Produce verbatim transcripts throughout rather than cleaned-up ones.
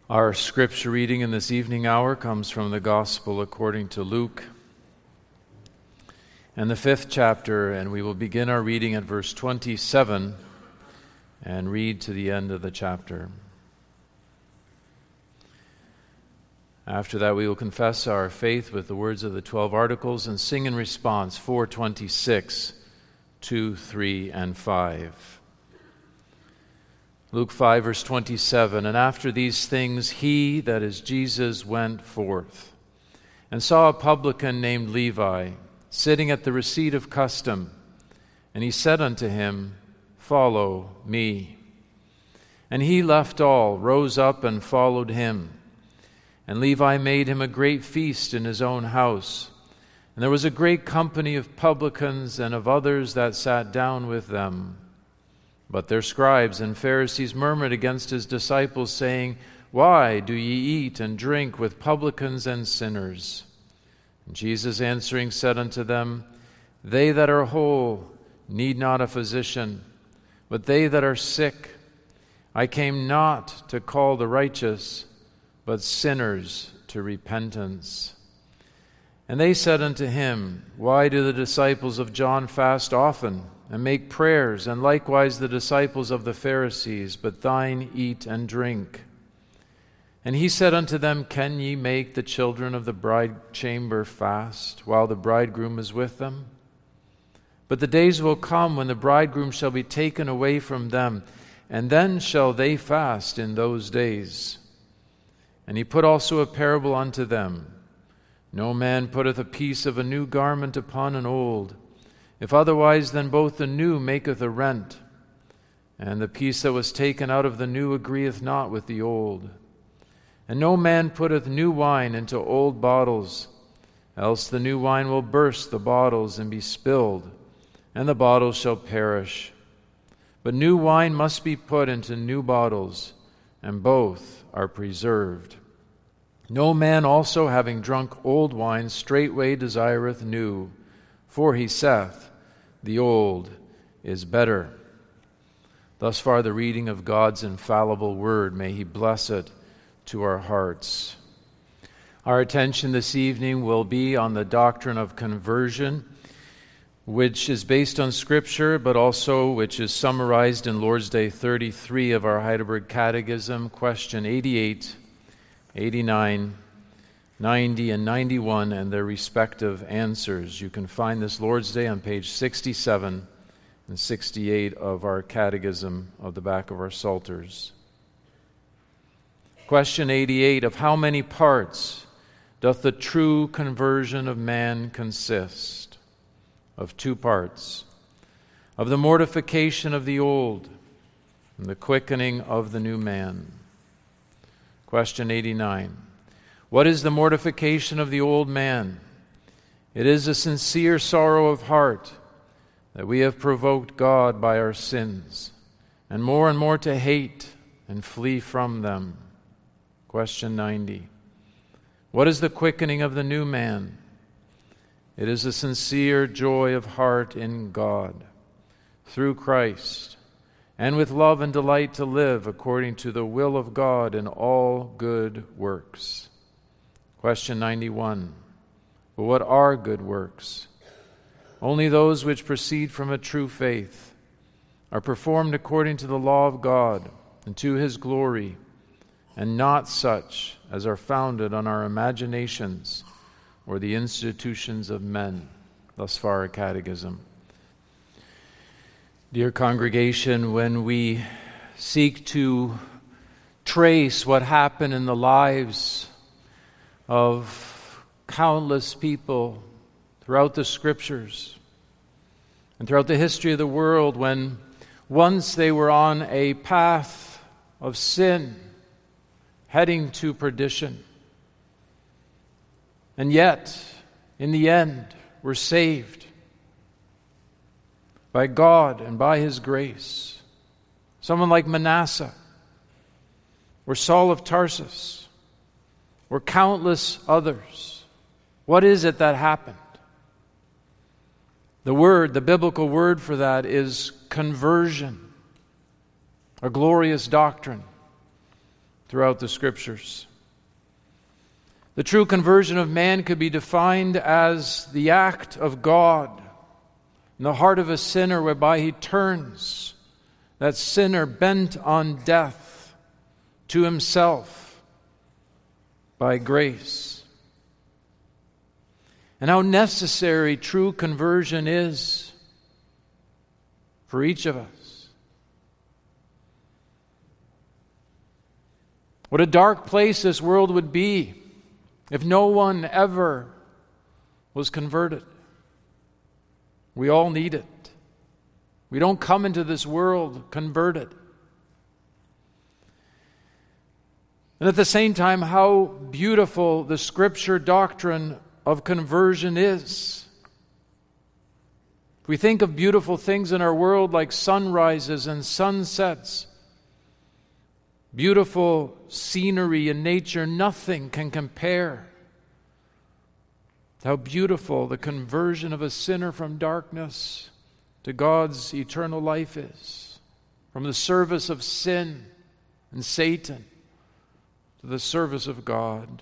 Our scripture reading in this evening hour comes from the Gospel according to Luke and the fifth chapter, and we will begin our reading at verse twenty-seven and read to the end of the chapter. After that, we will confess our faith with the words of the twelve articles and sing in response four twenty-six, two, three, and five. Luke five, verse twenty-seven, and after these things he, that is Jesus, went forth, and saw a publican named Levi, sitting at the receipt of custom. And he said unto him, Follow me. And he left all, rose up, and followed him. And Levi made him a great feast in his own house. And there was a great company of publicans and of others that sat down with them. But their scribes and Pharisees murmured against his disciples, saying, Why do ye eat and drink with publicans and sinners? And Jesus answering said unto them, They that are whole need not a physician, but they that are sick. I came not to call the righteous, but sinners to repentance. And they said unto him, Why do the disciples of John fast often, and make prayers, and likewise the disciples of the Pharisees, but thine eat and drink? And he said unto them, Can ye make the children of the bride chamber fast, while the bridegroom is with them? But the days will come when the bridegroom shall be taken away from them, and then shall they fast in those days. And he put also a parable unto them. No man putteth a piece of a new garment upon an old. If otherwise, then both the new maketh a rent, and the piece that was taken out of the new agreeth not with the old. And no man putteth new wine into old bottles, else the new wine will burst the bottles and be spilled, and the bottles shall perish. But new wine must be put into new bottles, and both are preserved. No man also, having drunk old wine, straightway desireth new, for he saith, The old is better. Thus far the reading of God's infallible word. May he bless it to our hearts. Our attention this evening will be on the doctrine of conversion, which is based on Scripture, but also which is summarized in Lord's Day thirty-three of our Heidelberg Catechism, question eighty-eight, eighty-nine, ninety, and ninety-one, and their respective answers. You can find this Lord's Day on page sixty-seven and sixty-eight of our Catechism of the back of our Psalters. Question eighty-eight, of how many parts doth the true conversion of man consist? Of two parts. Of the mortification of the old and the quickening of the new man. Question eighty-nine. What is the mortification of the old man? It is a sincere sorrow of heart that we have provoked God by our sins, and more and more to hate and flee from them. Question ninety. What is the quickening of the new man? It is a sincere joy of heart in God, through Christ, and with love and delight to live according to the will of God in all good works. Question ninety-one. But what are good works? Only those which proceed from a true faith, are performed according to the law of God and to his glory, and not such as are founded on our imaginations or the institutions of men. Thus far our catechism. Dear congregation, when we seek to trace what happened in the lives of countless people throughout the Scriptures and throughout the history of the world, when once they were on a path of sin, heading to perdition, and yet, in the end, were saved by God and by his grace. Someone like Manasseh, or Saul of Tarsus, or countless others. What is it that happened? The word, the biblical word for that is conversion, a glorious doctrine throughout the Scriptures. The true conversion of man could be defined as the act of God in the heart of a sinner whereby he turns that sinner bent on death to himself by grace. And how necessary true conversion is for each of us. What a dark place this world would be if no one ever was converted. We all need it. We don't come into this world converted. And at the same time, how beautiful the Scripture doctrine of conversion is. If we think of beautiful things in our world like sunrises and sunsets, beautiful scenery in nature, nothing can compare to how beautiful the conversion of a sinner from darkness to God's eternal life is. From the service of sin and Satan to the service of God.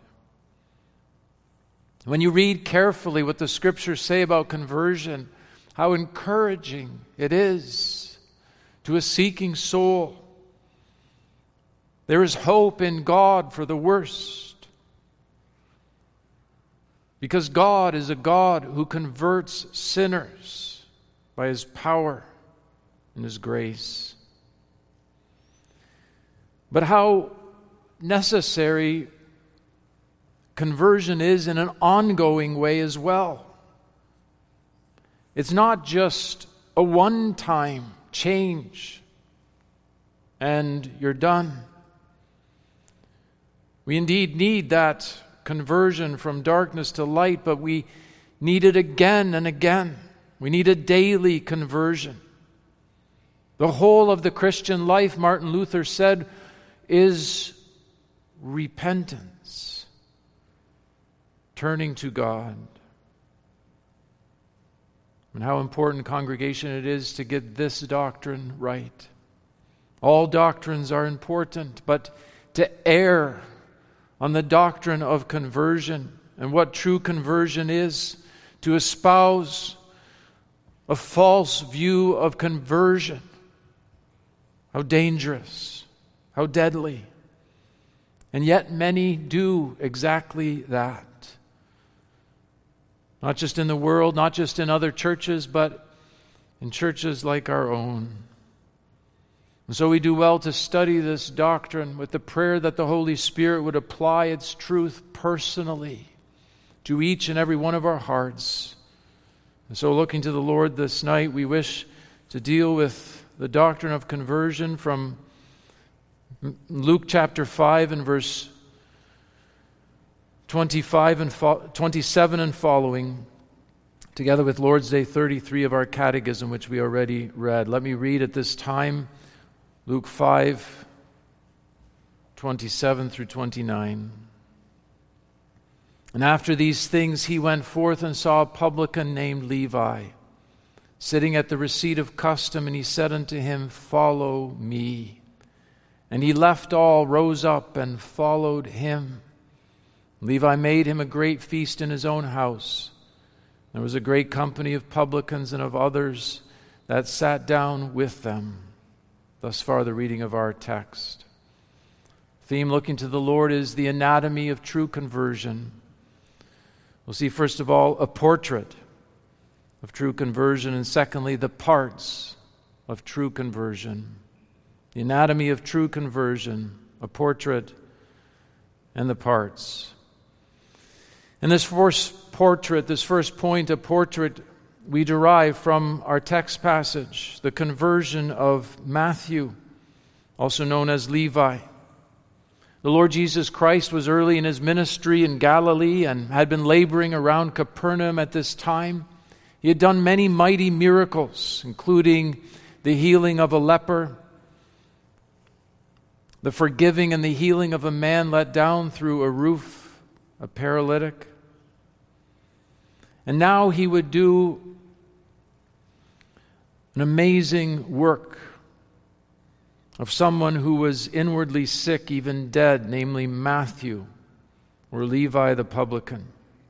When you read carefully what the Scriptures say about conversion, how encouraging it is to a seeking soul. There is hope in God for the worst. Because God is a God who converts sinners by His power and His grace. But how necessary conversion is in an ongoing way as well. It's not just a one-time change and you're done. We indeed need that conversion from darkness to light, but we need it again and again. We need a daily conversion. The whole of the Christian life, Martin Luther said, is repentance, turning to God. And how important, congregation, it is to get this doctrine right. All doctrines are important, but to err on the doctrine of conversion and what true conversion is, to espouse a false view of conversion, how dangerous, how deadly. And yet many do exactly that. Not just in the world, not just in other churches, but in churches like our own. And so we do well to study this doctrine with the prayer that the Holy Spirit would apply its truth personally to each and every one of our hearts. And so looking to the Lord this night, we wish to deal with the doctrine of conversion from Luke chapter five and verse twenty-five and fo- twenty-seven and following, together with Lord's Day thirty-three of our catechism, which we already read. Let me read at this time Luke five, twenty-seven through twenty-nine. And after these things he went forth and saw a publican named Levi, sitting at the receipt of custom, and he said unto him, Follow me. And he left all, rose up, and followed him. Levi made him a great feast in his own house. There was a great company of publicans and of others that sat down with them. Thus far the reading of our text. Theme looking to the Lord is the anatomy of true conversion. We'll see first of all a portrait of true conversion, and secondly the parts of true conversion. The anatomy of true conversion, a portrait, and the parts. In this first portrait, this first point, a portrait, we derive from our text passage, the conversion of Matthew, also known as Levi. The Lord Jesus Christ was early in his ministry in Galilee and had been laboring around Capernaum at this time. He had done many mighty miracles, including the healing of a leper, the forgiving and the healing of a man let down through a roof, a paralytic. And now he would do an amazing work of someone who was inwardly sick, even dead, namely Matthew, or Levi the publican.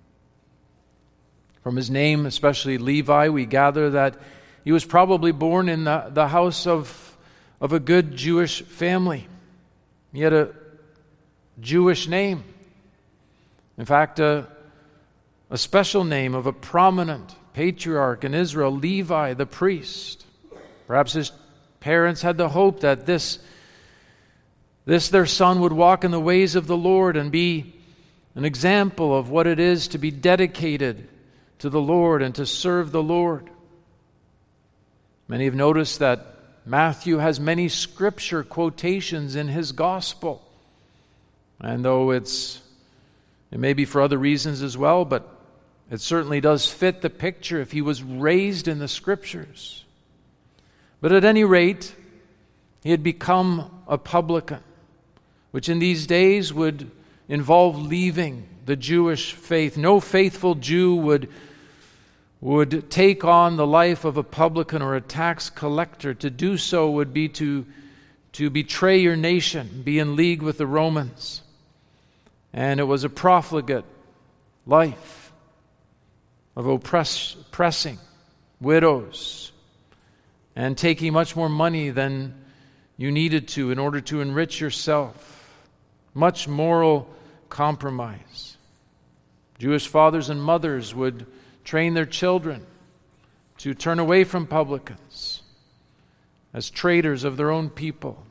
From his name, especially Levi, we gather that he was probably born in the, the house of, of a good Jewish family. He had a Jewish name. In fact, a, a special name of a prominent patriarch in Israel, Levi the priest. Perhaps his parents had the hope that this, this their son would walk in the ways of the Lord and be an example of what it is to be dedicated to the Lord and to serve the Lord. Many have noticed that Matthew has many scripture quotations in his gospel. And though it's it may be for other reasons as well, but it certainly does fit the picture if he was raised in the scriptures. But at any rate, he had become a publican, which in these days would involve leaving the Jewish faith. No faithful Jew would, would take on the life of a publican or a tax collector. To do so would be to, to betray your nation, be in league with the Romans. And it was a profligate life of oppress, oppressing widows and taking much more money than you needed to in order to enrich yourself. Much moral compromise. Jewish fathers and mothers would train their children to turn away from publicans as traitors of their own people.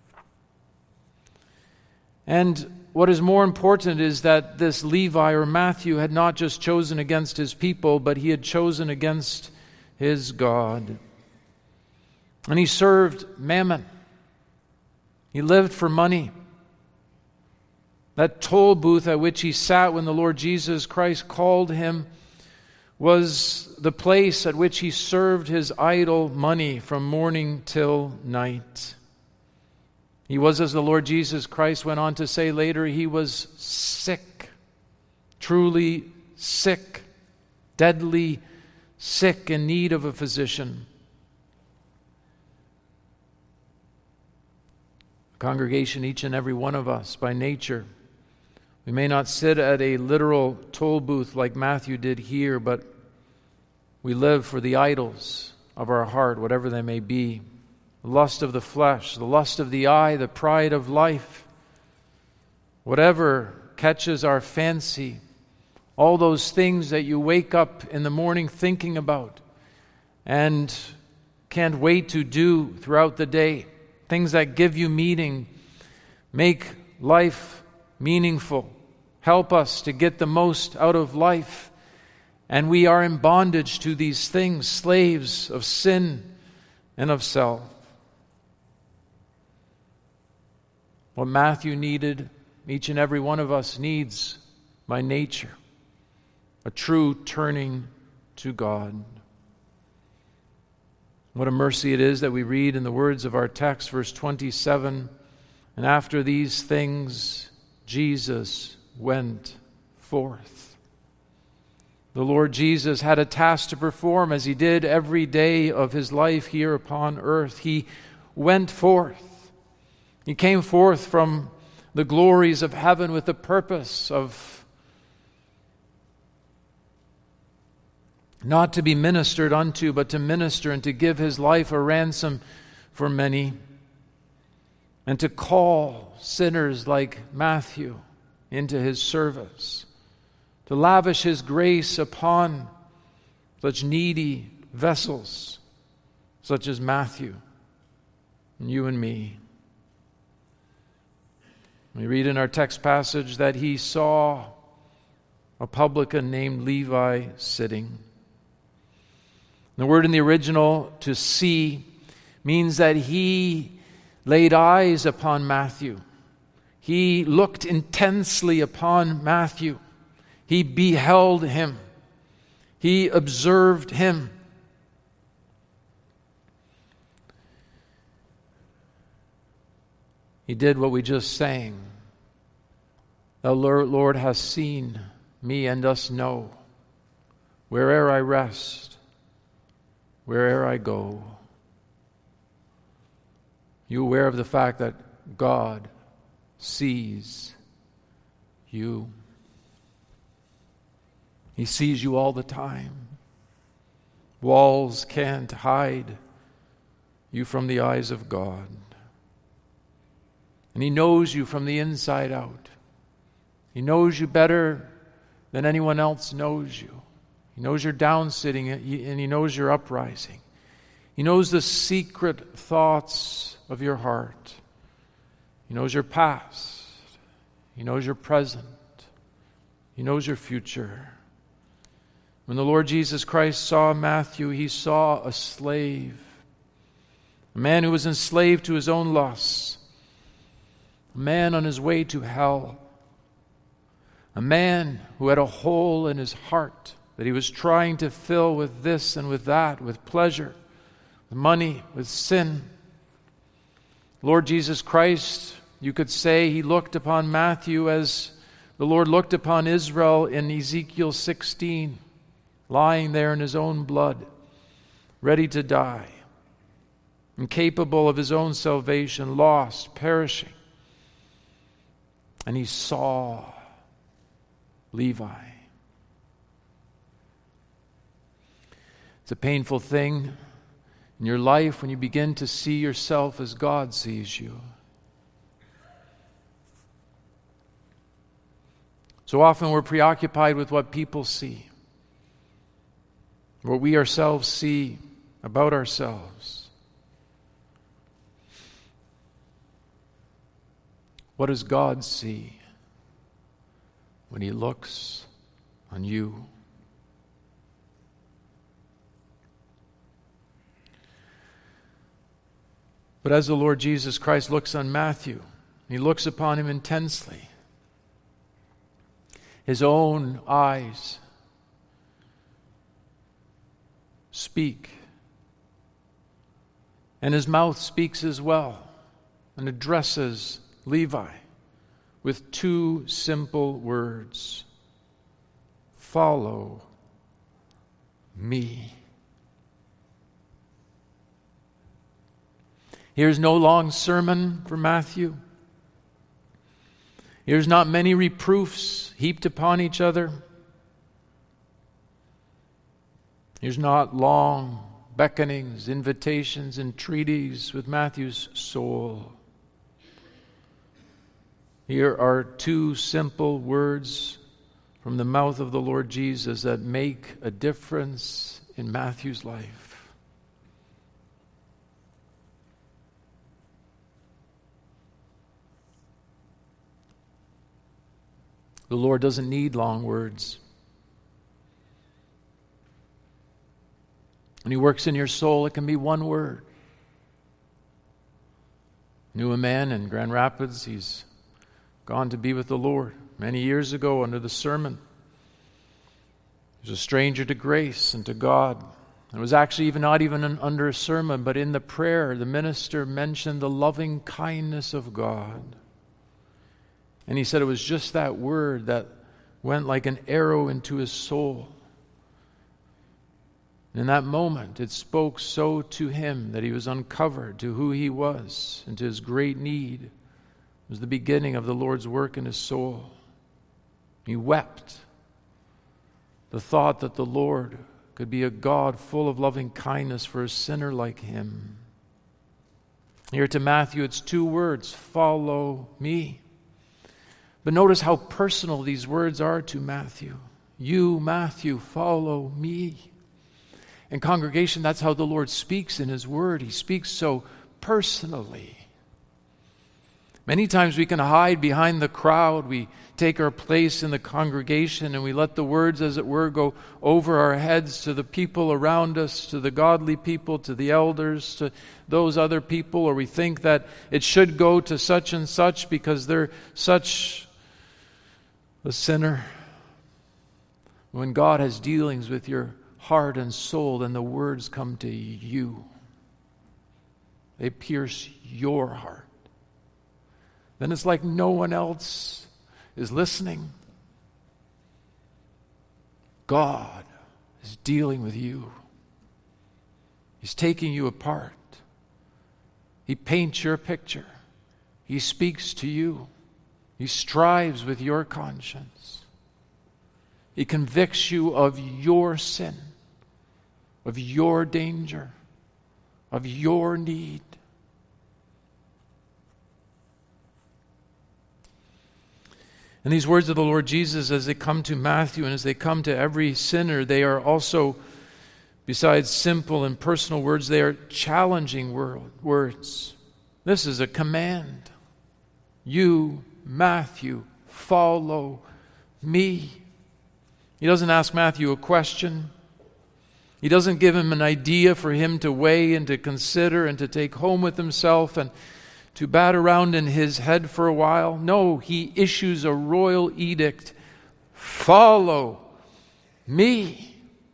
And what is more important is that this Levi or Matthew had not just chosen against his people, but he had chosen against his God. And he served mammon. He lived for money. That toll booth at which he sat when the Lord Jesus Christ called him was the place at which he served his idol money from morning till night. He was, as the Lord Jesus Christ went on to say later, he was sick, truly sick, deadly sick, in need of a physician. Congregation, each and every one of us, by nature, we may not sit at a literal toll booth like Matthew did here, but we live for the idols of our heart, whatever they may be. The lust of the flesh, the lust of the eye, the pride of life. Whatever catches our fancy, all those things that you wake up in the morning thinking about and can't wait to do throughout the day. Things that give you meaning, make life meaningful, help us to get the most out of life. And we are in bondage to these things, slaves of sin and of self. What Matthew needed, each and every one of us needs by nature, a true turning to God. What a mercy it is that we read in the words of our text, verse twenty-seven, and after these things, Jesus went forth. The Lord Jesus had a task to perform, as he did every day of his life here upon earth. He went forth. He came forth from the glories of heaven with the purpose of not to be ministered unto, but to minister and to give his life a ransom for many, and to call sinners like Matthew into his service, to lavish his grace upon such needy vessels, such as Matthew and you and me. We read in our text passage that he saw a publican named Levi sitting. The word in the original, to see, means that he laid eyes upon Matthew. He looked intensely upon Matthew. He beheld him. He observed him. He did what we just sang. The Lord has seen me and us know, where'er I rest, where'er I go. you aware of the fact that God sees you? He sees you all the time. Walls can't hide you from the eyes of God. And He knows you from the inside out. He knows you better than anyone else knows you. He knows you're down sitting and He knows you're uprising. He knows the secret thoughts of your heart. He knows your past. He knows your present. He knows your future. When the Lord Jesus Christ saw Matthew, He saw a slave, a man who was enslaved to his own lusts, a man on his way to hell, a man who had a hole in his heart that he was trying to fill with this and with that, with pleasure, with money, with sin. Lord Jesus Christ, you could say He looked upon Matthew as the Lord looked upon Israel in Ezekiel sixteen, lying there in his own blood, ready to die, incapable of his own salvation, lost, perishing. And He saw Levi. It's a painful thing in your life when you begin to see yourself as God sees you. So often we're preoccupied with what people see, what we ourselves see about ourselves. What does God see when He looks on you? But as the Lord Jesus Christ looks on Matthew, He looks upon him intensely. His own eyes speak, and His mouth speaks as well, and addresses Levi with two simple words: follow me. Here's no long sermon for Matthew. Here's not many reproofs heaped upon each other. Here's not long beckonings, invitations, entreaties with Matthew's soul. Here are two simple words from the mouth of the Lord Jesus that make a difference in Matthew's life. The Lord doesn't need long words. When He works in your soul, it can be one word. Knew a man in Grand Rapids. He's gone to be with the Lord many years ago under the sermon. He was a stranger to grace and to God. It was actually even not even an, under a sermon, but in the prayer, the minister mentioned the loving kindness of God. And he said it was just that word that went like an arrow into his soul. And in that moment, it spoke so to him that he was uncovered to who he was and to his great need. It was the beginning of the Lord's work in his soul. He wept. The thought that the Lord could be a God full of loving kindness for a sinner like him. Here to Matthew, it's two words: follow me. But notice how personal these words are to Matthew. You, Matthew, follow me. And congregation, that's how the Lord speaks in His Word. He speaks so personally. Many times we can hide behind the crowd. We take our place in the congregation and we let the words, as it were, go over our heads to the people around us, to the godly people, to the elders, to those other people, or we think that it should go to such and such because they're such a sinner. When God has dealings with your heart and soul, then the words come to you. They pierce your heart. Then it's like no one else is listening. God is dealing with you. He's taking you apart. He paints your picture. He speaks to you. He strives with your conscience. He convicts you of your sin, of your danger, of your need. And these words of the Lord Jesus, as they come to Matthew and as they come to every sinner, they are also, besides simple and personal words, they are challenging word, words. This is a command. You, Matthew, follow me. He doesn't ask Matthew a question. He doesn't give him an idea for him to weigh and to consider and to take home with himself and to bat around in his head for a while. No, he issues a royal edict. Follow me.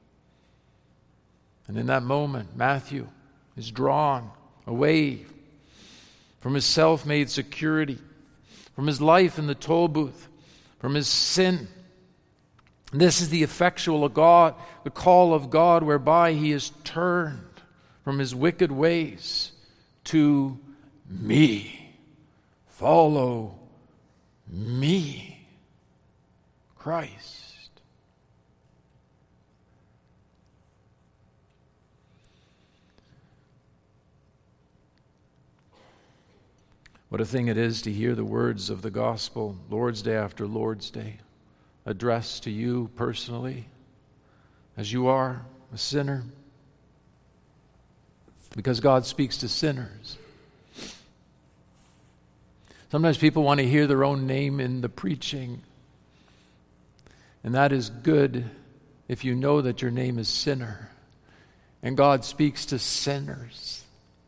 And in that moment, Matthew is drawn away from his self-made security, from his life in the toll booth, from his sin. And this is the effectual of God, the call of God, whereby he is turned from his wicked ways to me. Follow me, Christ. What a thing it is to hear the words of the gospel, Lord's Day after Lord's Day, addressed to you personally, as you are a sinner, because God speaks to sinners. Sometimes people want to hear their own name in the preaching, and that is good if you know that your name is sinner, and God speaks to sinners.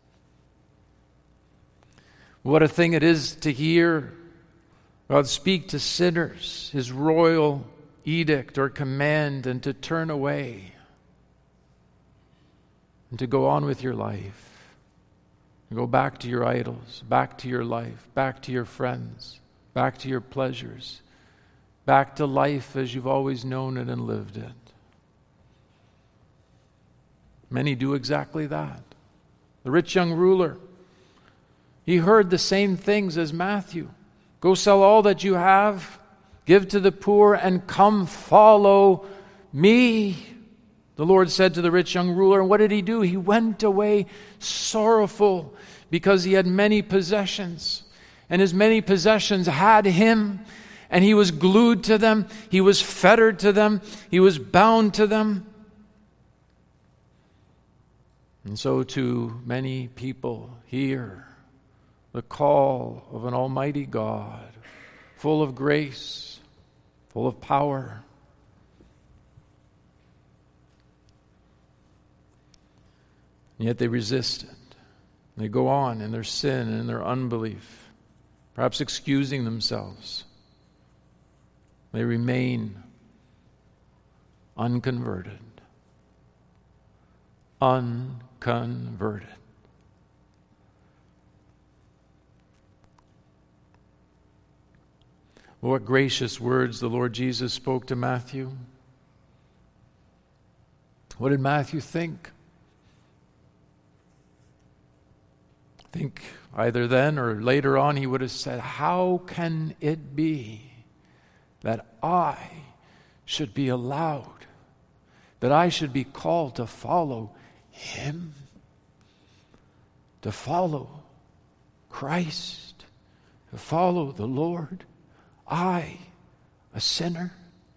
What a thing it is to hear God speak to sinners, his royal edict or command, and to turn away and to go on with your life. And go back to your idols, back to your life, back to your friends, back to your pleasures, back to life as you've always known it and lived it. Many do exactly that. The rich young ruler, he heard the same things as Matthew. Go sell all that you have, give to the poor, and come follow me. The Lord said to the rich young ruler, and what did he do? He went away sorrowful because he had many possessions. And his many possessions had him, and he was glued to them. He was fettered to them. He was bound to them. And so to many people here, the call of an almighty God, full of grace, full of power. And yet they resist it. They go on in their sin and in their unbelief, perhaps excusing themselves. They remain unconverted. Unconverted. What gracious words the Lord Jesus spoke to Matthew. What did Matthew think? I think either then or later on he would have said, how can it be that I should be allowed, that I should be called to follow him, to follow Christ, to follow the Lord? I, a sinner?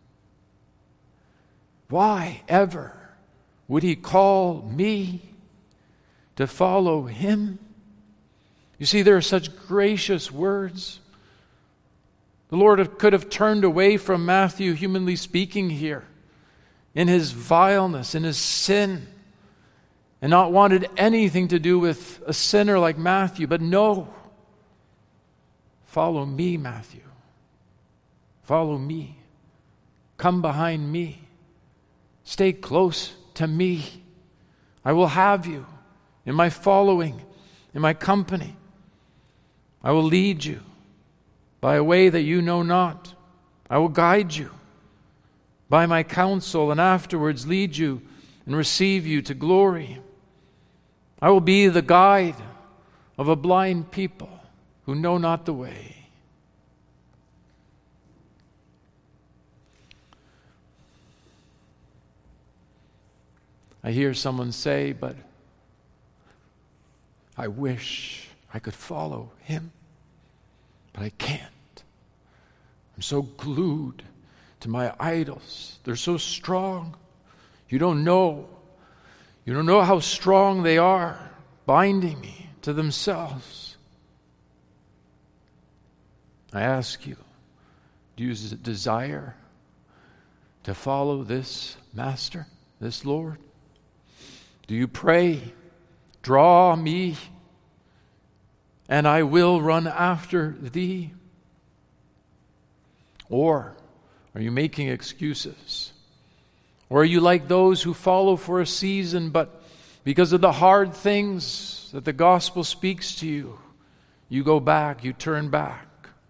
Why ever would he call me to follow him? You see, there are such gracious words. The Lord could have turned away from Matthew, humanly speaking here, in his vileness, in his sin, and not wanted anything to do with a sinner like Matthew. But no, follow me, Matthew. Follow me. Come behind me. Stay close to me. I will have you in my following, in my company. I will lead you by a way that you know not. I will guide you by my counsel, and afterwards lead you and receive you to glory. I will be the guide of a blind people who know not the way. I hear someone say, but I wish I could follow him, but I can't. I'm so glued to my idols. They're so strong. You don't know. You don't know how strong they are, binding me to themselves. I ask you, do you desire to follow this Master, this Lord? Do you pray, draw me, and I will run after thee? Or are you making excuses? Or are you like those who follow for a season, but because of the hard things that the gospel speaks to you, you go back, you turn back?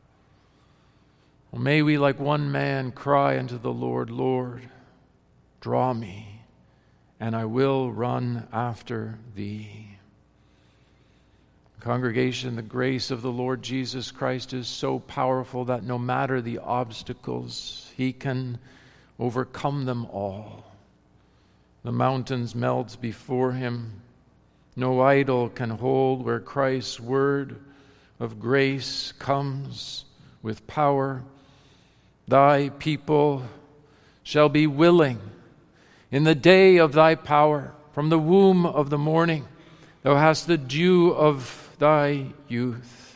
Well, may we, like one man, cry unto the Lord, Lord, draw me, and I will run after thee. Congregation, the grace of the Lord Jesus Christ is so powerful that no matter the obstacles, he can overcome them all. The mountains melt before him. No idol can hold where Christ's word of grace comes with power. Thy people shall be willing in the day of thy power. From the womb of the morning thou hast the dew of thy youth.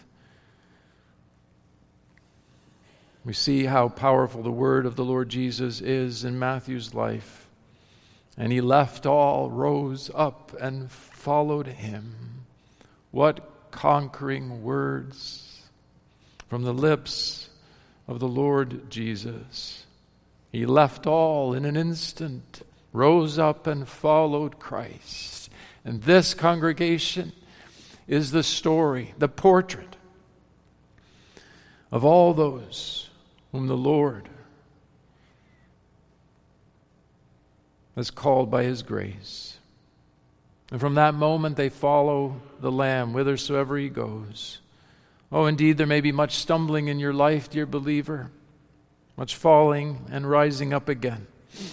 We see how powerful the word of the Lord Jesus is in Matthew's life. And he left all, rose up, and followed him. What conquering words from the lips of the Lord Jesus. He left all in an instant, rose up and followed Christ. And this, congregation, is the story, the portrait of all those whom the Lord has called by his grace. And from that moment they follow the Lamb whithersoever he goes. Oh, indeed, there may be much stumbling in your life, dear believer, much falling and rising up again.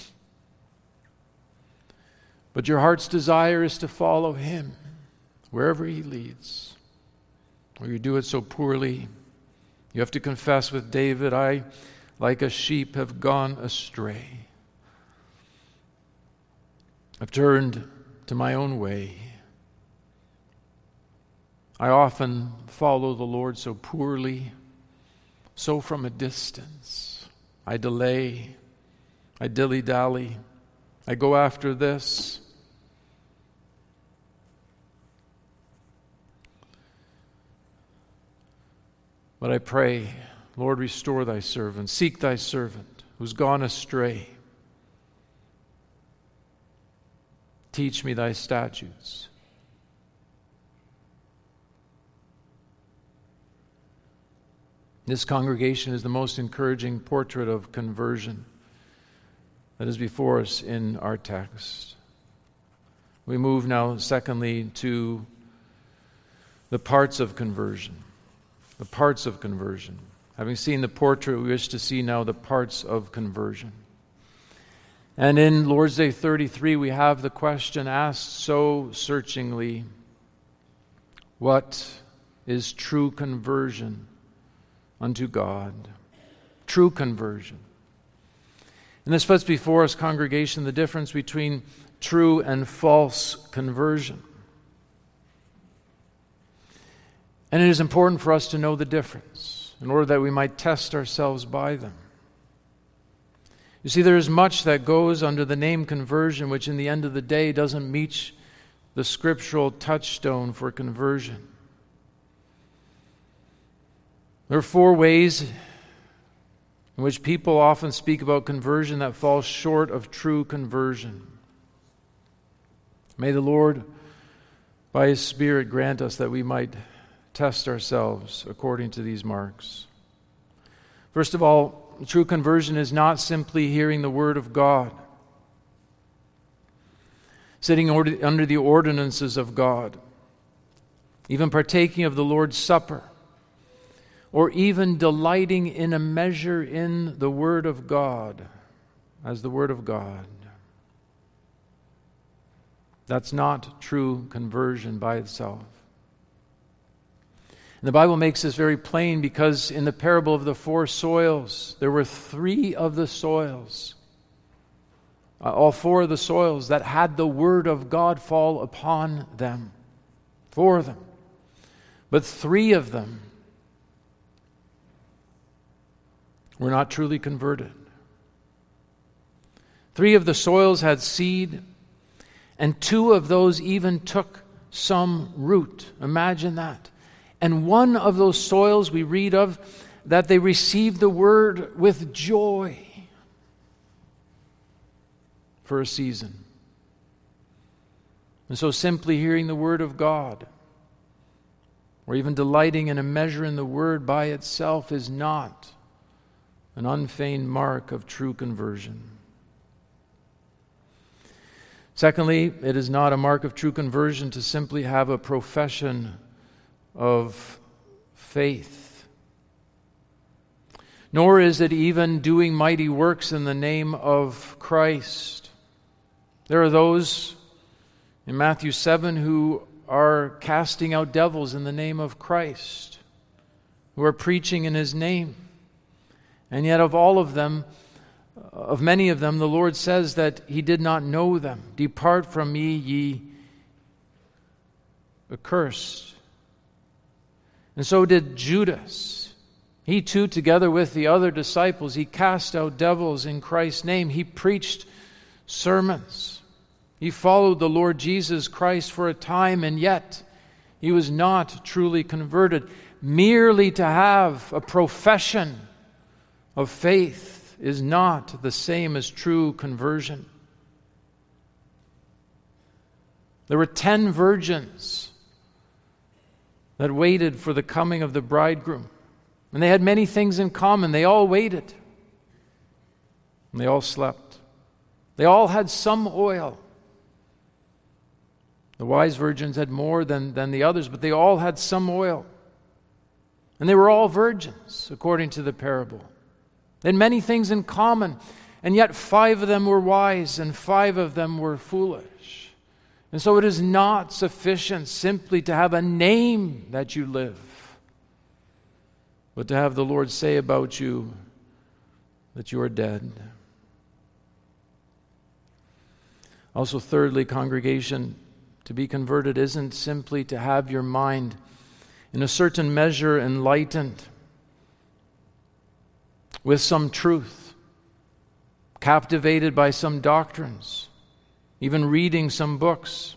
But your heart's desire is to follow him wherever he leads. Or you do it so poorly, you have to confess with David, I, like a sheep, have gone astray. I've turned to my own way. I often follow the Lord so poorly, so from a distance. I delay, I dilly-dally, I go after this. But I pray, Lord, restore thy servant, seek thy servant who's gone astray. Teach me thy statutes. This congregation is the most encouraging portrait of conversion that is before us in our text. We move now, secondly, to the parts of conversion. The parts of conversion. Having seen the portrait, we wish to see now the parts of conversion. And in Lord's Day thirty-three, we have the question asked so searchingly, what is true conversion unto God? True conversion. And this puts before us, congregation, the difference between true and false conversion. And it is important for us to know the difference in order that we might test ourselves by them. You see, there is much that goes under the name conversion, which in the end of the day doesn't meet the scriptural touchstone for conversion. There are four ways in which people often speak about conversion that fall short of true conversion. May the Lord, by his Spirit, grant us that we might test ourselves according to these marks. First of all, true conversion is not simply hearing the word of God, sitting under the ordinances of God, even partaking of the Lord's Supper, or even delighting in a measure in the Word of God as the Word of God. That's not true conversion by itself. And the Bible makes this very plain because in the parable of the four soils, there were three of the soils, uh, all four of the soils that had the Word of God fall upon them. Four of them. But three of them were not truly converted. Three of the soils had seed, and two of those even took some root. Imagine that. And one of those soils we read of that they received the word with joy for a season. And so simply hearing the word of God, or even delighting in a measure in the word by itself, is not an unfeigned mark of true conversion. Secondly, it is not a mark of true conversion to simply have a profession of faith. Nor is it even doing mighty works in the name of Christ. There are those in Matthew seven who are casting out devils in the name of Christ, who are preaching in His name. And yet of all of them, of many of them, the Lord says that He did not know them. Depart from me, ye accursed. And so did Judas. He too, together with the other disciples, he cast out devils in Christ's name. He preached sermons. He followed the Lord Jesus Christ for a time, and yet he was not truly converted. Merely to have a profession of faith is not the same as true conversion. There were ten virgins that waited for the coming of the bridegroom. And they had many things in common. They all waited. And they all slept. They all had some oil. The wise virgins had more than, than the others, but they all had some oil. And they were all virgins, according to the parable. They had many things in common, and yet five of them were wise and five of them were foolish. And so it is not sufficient simply to have a name that you live, but to have the Lord say about you that you are dead. Also, thirdly, congregation, to be converted isn't simply to have your mind in a certain measure enlightened with some truth, captivated by some doctrines, even reading some books.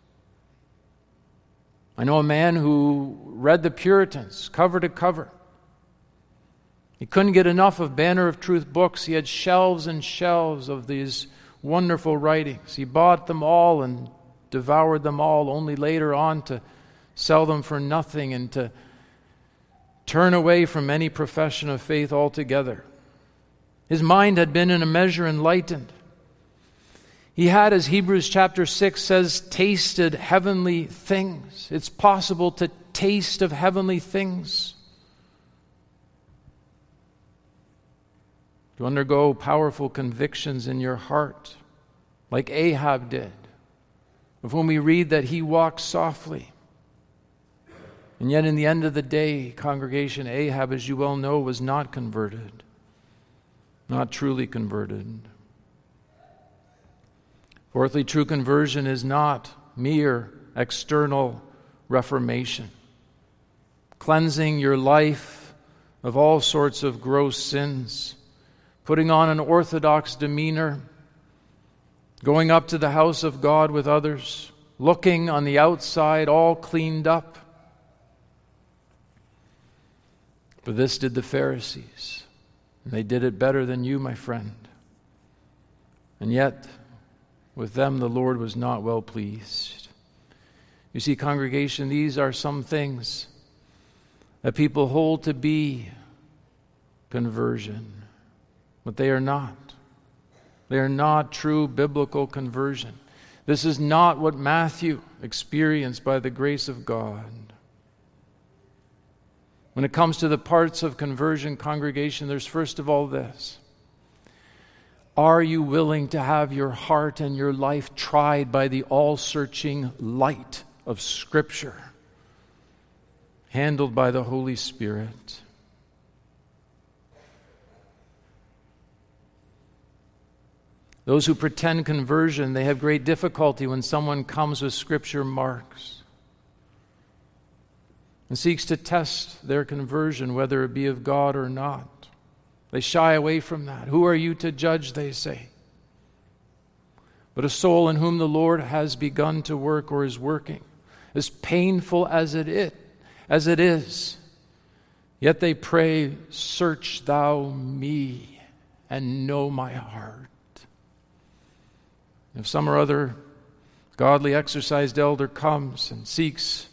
I know a man who read the Puritans cover to cover. He couldn't get enough of Banner of Truth books. He had shelves and shelves of these wonderful writings. He bought them all and devoured them all, only later on to sell them for nothing and to turn away from any profession of faith altogether. His mind had been in a measure enlightened. He had, as Hebrews chapter six says, tasted heavenly things. It's possible to taste of heavenly things, to undergo powerful convictions in your heart, like Ahab did, of whom we read that he walked softly. And yet in the end of the day, congregation, Ahab, as you well know, was not converted, not truly converted. Fourthly, true conversion is not mere external reformation, cleansing your life of all sorts of gross sins, putting on an orthodox demeanor, going up to the house of God with others, looking on the outside all cleaned up. But this did the Pharisees, and they did it better than you, my friend. And yet, with them the Lord was not well pleased. You see, congregation, these are some things that people hold to be conversion, but they are not. They are not true biblical conversion. This is not what Matthew experienced by the grace of God. When it comes to the parts of conversion, congregation, there's first of all this. Are you willing to have your heart and your life tried by the all-searching light of Scripture, handled by the Holy Spirit? Those who pretend conversion, they have great difficulty when someone comes with Scripture marks and seeks to test their conversion, whether it be of God or not. They shy away from that. Who are you to judge, they say. But a soul in whom the Lord has begun to work or is working, as painful as it is, as it is, yet they pray, search thou me and know my heart. If some or other godly exercised elder comes and seeks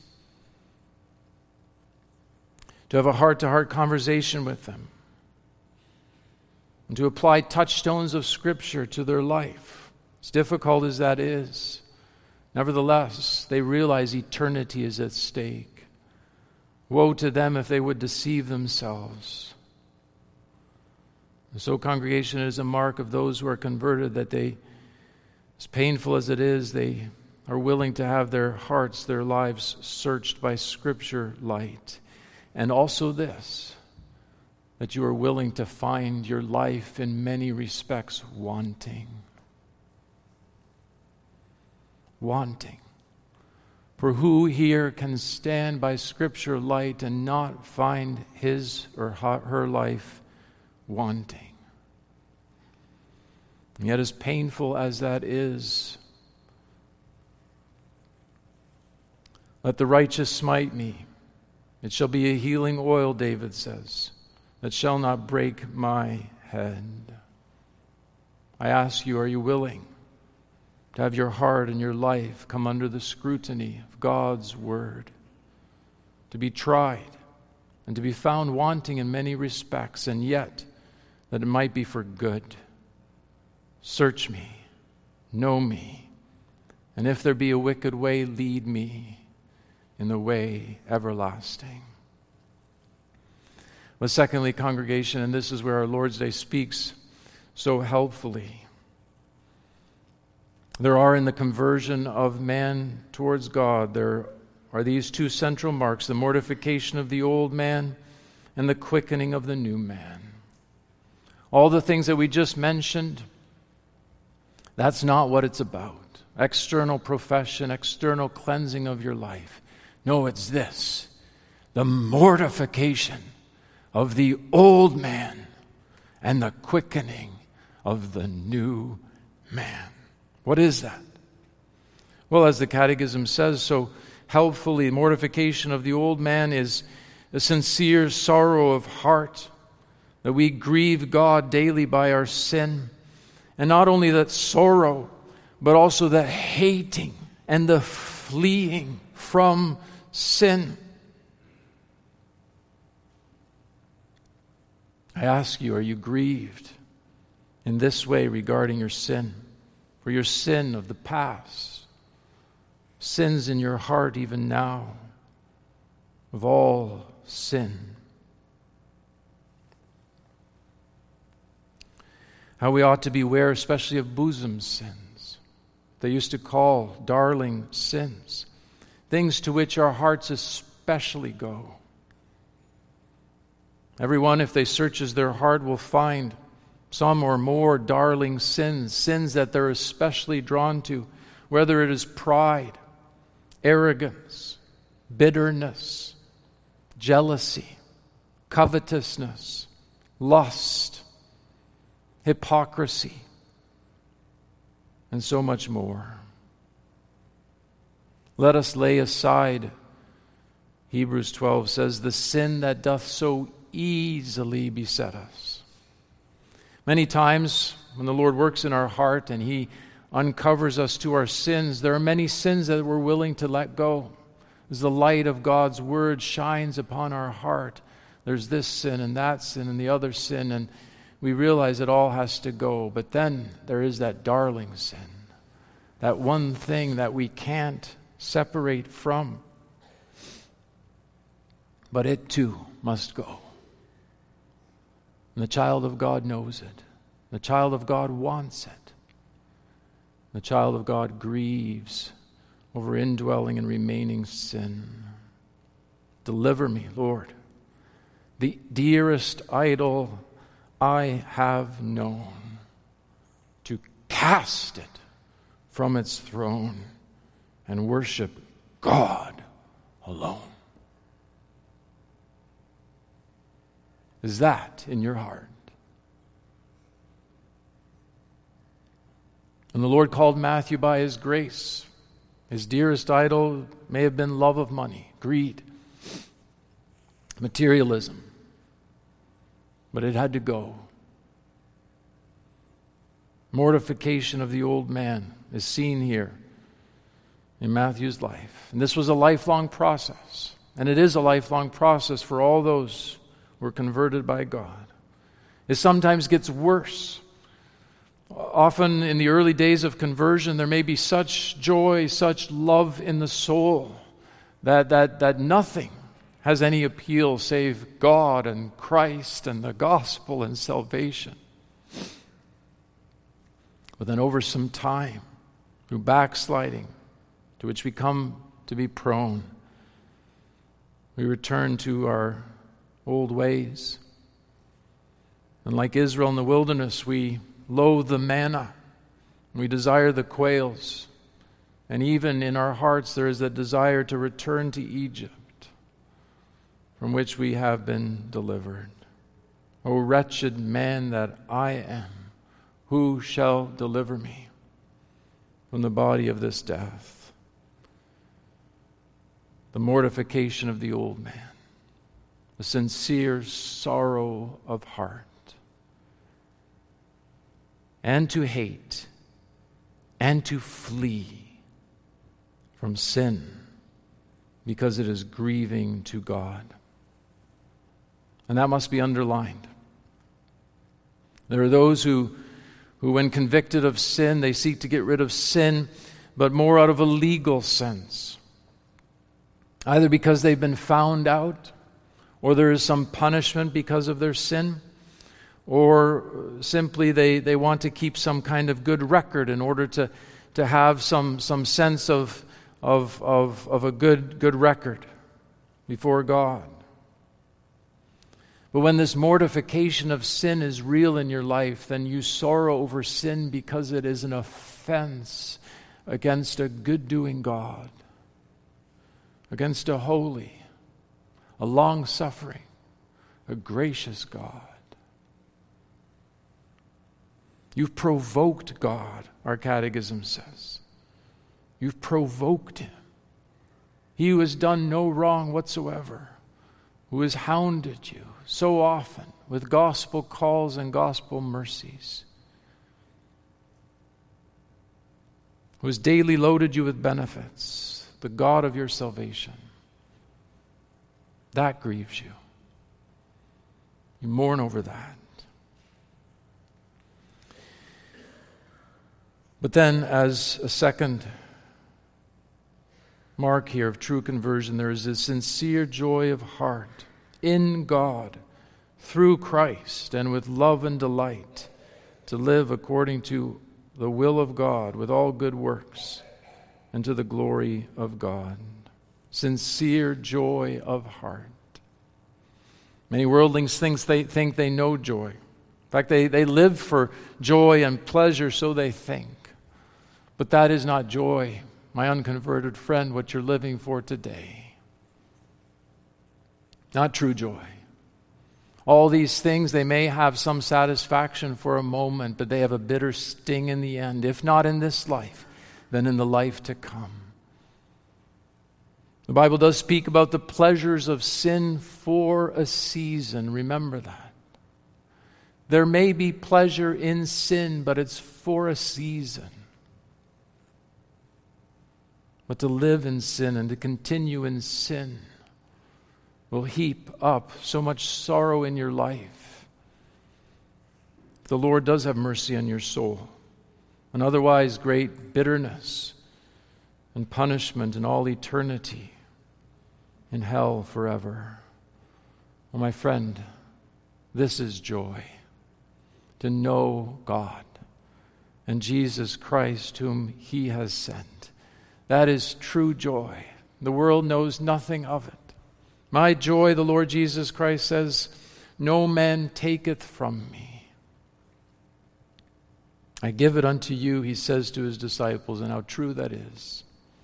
to have a heart-to-heart conversation with them, and to apply touchstones of Scripture to their life, as difficult as that is, nevertheless, they realize eternity is at stake. Woe to them if they would deceive themselves. And so, congregation, it is a mark of those who are converted that they, as painful as it is, they are willing to have their hearts, their lives searched by Scripture light. And also this, that you are willing to find your life in many respects wanting. Wanting. For who here can stand by Scripture light and not find his or her life wanting? And yet, as painful as that is, let the righteous smite me. It shall be a healing oil, David says, that shall not break my head. I ask you, are you willing to have your heart and your life come under the scrutiny of God's Word, to be tried and to be found wanting in many respects, and yet that it might be for good? Search me, know me, and if there be a wicked way, lead me in the way everlasting. But secondly, congregation, and this is where our Lord's Day speaks so helpfully, there are in the conversion of man towards God, there are these two central marks, the mortification of the old man and the quickening of the new man. All the things that we just mentioned, that's not what it's about. External profession, external cleansing of your life. No, it's this, the mortification of the old man and the quickening of the new man. What is that? Well, as the Catechism says so helpfully, mortification of the old man is a sincere sorrow of heart, that we grieve God daily by our sin. And not only that sorrow, but also the hating and the fleeing from sin. I ask you, are you grieved in this way regarding your sin? For your sin of the past, sins in your heart even now, of all sin. How we ought to beware, especially of bosom sins. They used to call darling sins, things to which our hearts especially go. Everyone, if they searches their heart, will find some or more darling sins, sins that they're especially drawn to, whether it is pride, arrogance, bitterness, jealousy, covetousness, lust, hypocrisy, and so much more. Let us lay aside, Hebrews twelve says, the sin that doth so easily beset us. Many times when the Lord works in our heart and He uncovers us to our sins, there are many sins that we're willing to let go. As the light of God's Word shines upon our heart, there's this sin and that sin and the other sin, and we realize it all has to go. But then there is that darling sin, that one thing that we can't separate from. But it too must go. And the child of God knows it. The child of God wants it. The child of God grieves over indwelling and remaining sin. Deliver me, Lord. The dearest idol I have known, to cast it from its throne and worship God alone. Is that in your heart? And the Lord called Matthew by his grace. His dearest idol may have been love of money, greed, materialism. But it had to go. Mortification of the old man is seen here in Matthew's life. And this was a lifelong process. And it is a lifelong process for all those who are converted by God. It sometimes gets worse. Often in the early days of conversion, there may be such joy, such love in the soul that, that, that nothing has any appeal save God and Christ and the gospel and salvation. But then over some time, through backsliding, to which we come to be prone, we return to our old ways. And like Israel in the wilderness, we loathe the manna, we desire the quails, and even in our hearts there is a desire to return to Egypt, from which we have been delivered. O wretched man that I am, who shall deliver me from the body of this death? The mortification of the old man, the sincere sorrow of heart, and to hate and to flee from sin because it is grieving to God. And that must be underlined. There are those who, who when convicted of sin, they seek to get rid of sin, but more out of a legal sense. Either because they've been found out, or there is some punishment because of their sin, or simply they, they want to keep some kind of good record in order to, to have some, some sense of, of, of, of a good, good record before God. But when this mortification of sin is real in your life, then you sorrow over sin because it is an offense against a good-doing God, against a holy, a long-suffering, a gracious God. You've provoked God, our catechism says. You've provoked him. He who has done no wrong whatsoever, who has hounded you so often with gospel calls and gospel mercies, who has daily loaded you with benefits, the God of your salvation. That grieves you. You mourn over that. But then, as a second mark here of true conversion, there is a sincere joy of heart in God through Christ, and with love and delight to live according to the will of God with all good works and to the glory of God. Sincere joy of heart. Many worldlings think they, think they know joy. In fact, they, they live for joy and pleasure, so they think. But that is not joy, my unconverted friend, what you're living for today. Not true joy. All these things, they may have some satisfaction for a moment, but they have a bitter sting in the end. If not in this life, then in the life to come. The Bible does speak about the pleasures of sin for a season. Remember that. There may be pleasure in sin, but it's for a season. But to live in sin and to continue in sin will heap up so much sorrow in your life. The Lord does have mercy on your soul, and otherwise great bitterness and punishment in all eternity in hell forever. Well, my friend, this is joy, to know God and Jesus Christ whom He has sent. That is true joy. The world knows nothing of it. My joy, the Lord Jesus Christ says, no man taketh from me. I give it unto you, He says to His disciples, and how true that is.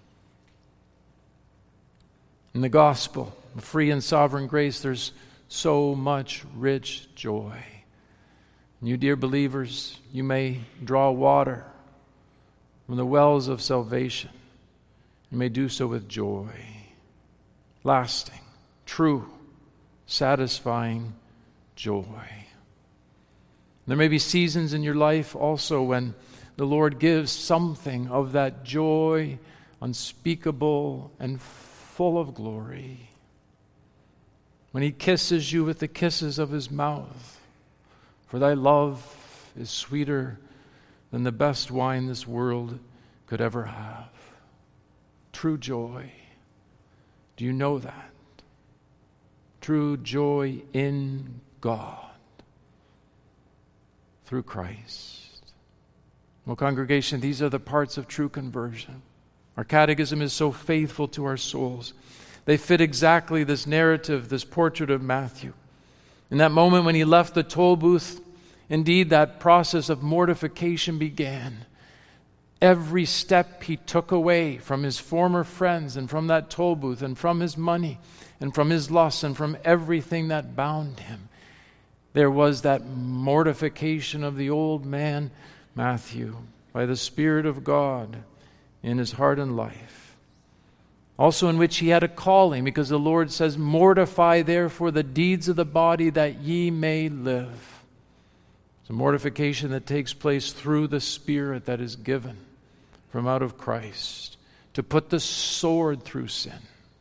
In the gospel, the free and sovereign grace, there's so much rich joy. And you, dear believers, you may draw water from the wells of salvation. You may do so with joy, lasting, true, satisfying joy. There may be seasons in your life also when the Lord gives something of that joy, unspeakable and full of glory. When He kisses you with the kisses of His mouth, for thy love is sweeter than the best wine this world could ever have. True joy. Do you know that? True joy in God through Christ. Well, congregation, these are the parts of true conversion. Our catechism is so faithful to our souls. They fit exactly this narrative, this portrait of Matthew. In that moment when he left the toll booth, indeed that process of mortification began. Every step he took away from his former friends and from that toll booth and from his money and from his lusts and from everything that bound him, there was that mortification of the old man, Matthew, by the Spirit of God in his heart and life. Also in which he had a calling, because the Lord says, mortify therefore the deeds of the body that ye may live. It's a mortification that takes place through the Spirit that is given from out of Christ, to put the sword through sin,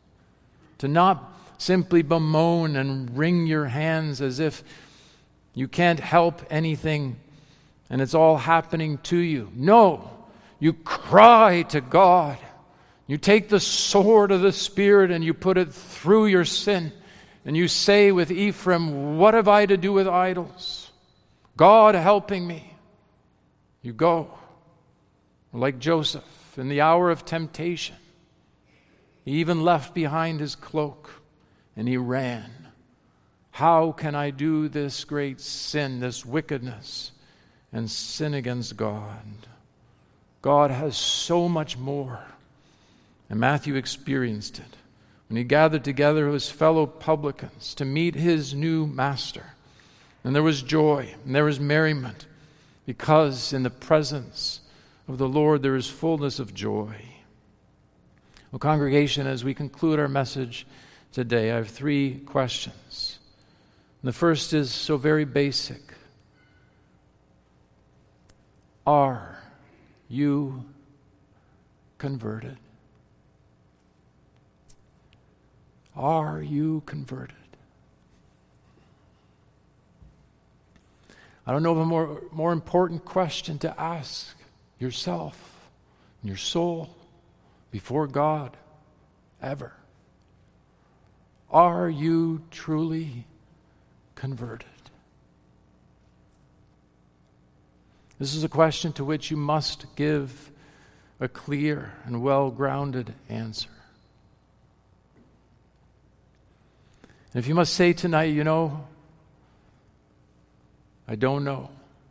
to not simply bemoan and wring your hands as if you can't help anything and it's all happening to you. No, you cry to God. You take the sword of the Spirit and you put it through your sin, and you say with Ephraim, what have I to do with idols? God helping me. You go. Like Joseph in the hour of temptation. He even left behind his cloak and he ran. How can I do this great sin, this wickedness, and sin against God? God has so much more. And Matthew experienced it when he gathered together his fellow publicans to meet his new master. And there was joy and there was merriment, because in the presence of the Lord there is fullness of joy. Well, congregation, as we conclude our message today, I have three questions. And the first is so very basic. Are you converted? Are you converted? I don't know of a more, more important question to ask yourself and your soul before God ever. Are you truly converted? This is a question to which you must give a clear and well-grounded answer. And if you must say tonight, you know, I don't know,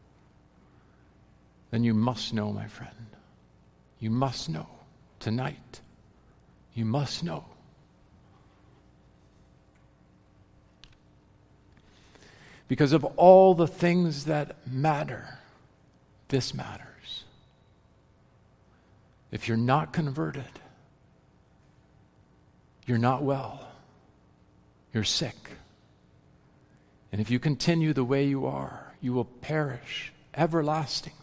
then you must know, my friend. You must know tonight. You must know. Because of all the things that matter, this matters. If you're not converted, you're not well. You're sick. And if you continue the way you are, you will perish everlastingly.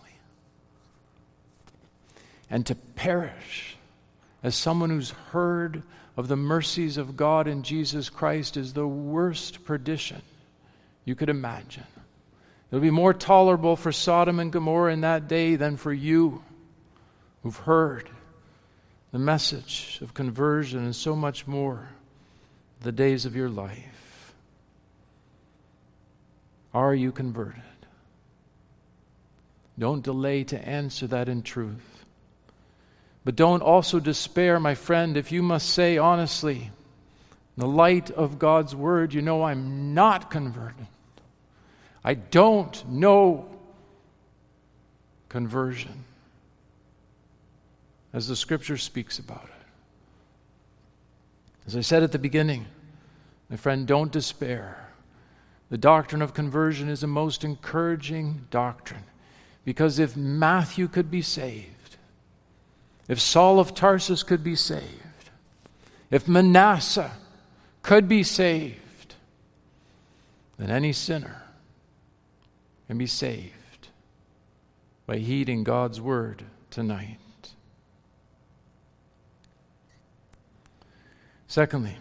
And to perish as someone who's heard of the mercies of God in Jesus Christ is the worst perdition you could imagine. It'll be more tolerable for Sodom and Gomorrah in that day than for you who've heard the message of conversion and so much more the days of your life. Are you converted? Don't delay to answer that in truth. But don't also despair, my friend, if you must say honestly, in the light of God's word, you know I'm not converted. I don't know conversion as the Scripture speaks about it. As I said at the beginning, my friend, don't despair. The doctrine of conversion is a most encouraging doctrine, because if Matthew could be saved, if Saul of Tarsus could be saved, if Manasseh could be saved, then any sinner can be saved by heeding God's word tonight. Secondly,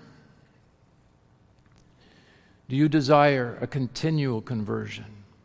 do you desire a continual conversion?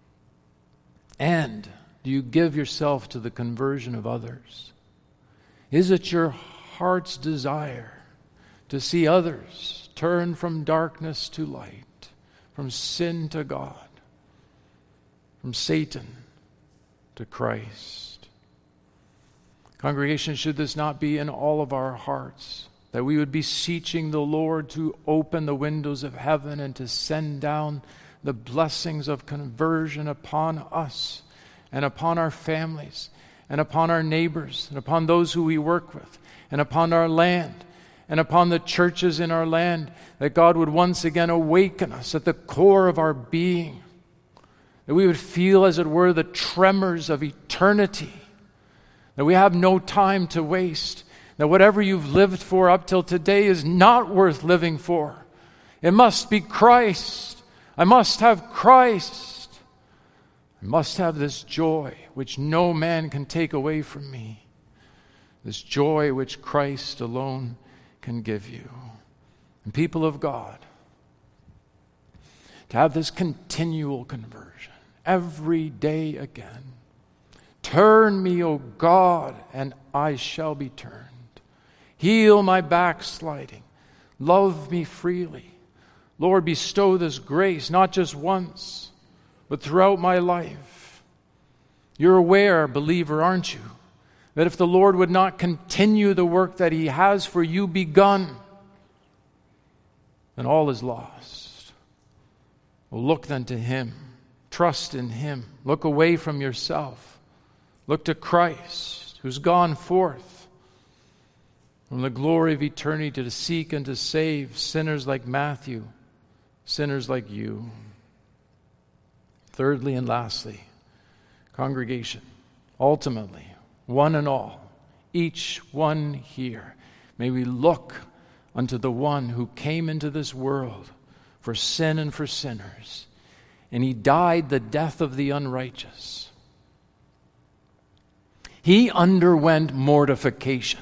And do you give yourself to the conversion of others? Is it your heart's desire to see others turn from darkness to light, from sin to God, from Satan to Christ? Congregation, should this not be in all of our hearts, that we would be beseeching the Lord to open the windows of heaven and to send down the blessings of conversion upon us and upon our families and upon our neighbors and upon those who we work with and upon our land and upon the churches in our land, that God would once again awaken us at the core of our being, that we would feel, as it were, the tremors of eternity, that we have no time to waste, that whatever you've lived for up till today is not worth living for. It must be Christ. I must have Christ. I must have this joy which no man can take away from me. This joy which Christ alone can give you. And people of God, to have this continual conversion every day again. Turn me, O God, and I shall be turned. Heal my backsliding. Love me freely. Lord, bestow this grace, not just once, but throughout my life. You're aware, believer, aren't you, that if the Lord would not continue the work that He has for you begun, then all is lost. Well, look then to Him. Trust in Him. Look away from yourself. Look to Christ, who's gone forth from the glory of eternity to seek and to save sinners like Matthew, sinners like you. Thirdly and lastly, congregation, ultimately, one and all, each one here, may we look unto the one who came into this world for sin and for sinners, and He died the death of the unrighteous. He underwent mortification.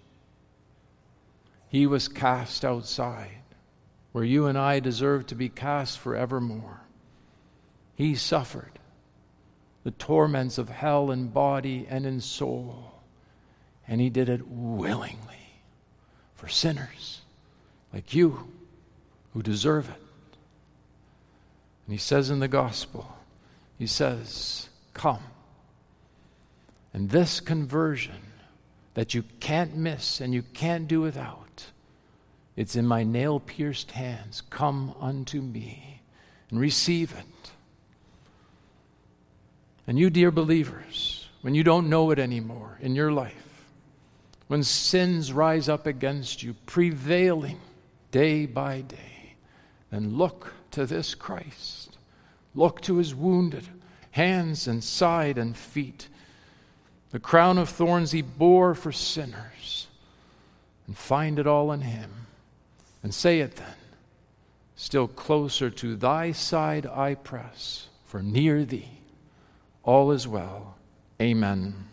He was cast outside, where you and I deserve to be cast forevermore. He suffered the torments of hell in body and in soul, and He did it willingly for sinners like you who deserve it. And He says in the gospel, He says, come. And this conversion that you can't miss and you can't do without, it's in my nail-pierced hands. Come unto me and receive it. And you, dear believers, when you don't know it anymore in your life, when sins rise up against you, prevailing day by day, then look to this Christ. Look to His wounded hands and side and feet, the crown of thorns He bore for sinners, and find it all in Him. And say it then, still closer to Thy side I press, for near Thee all is well. Amen.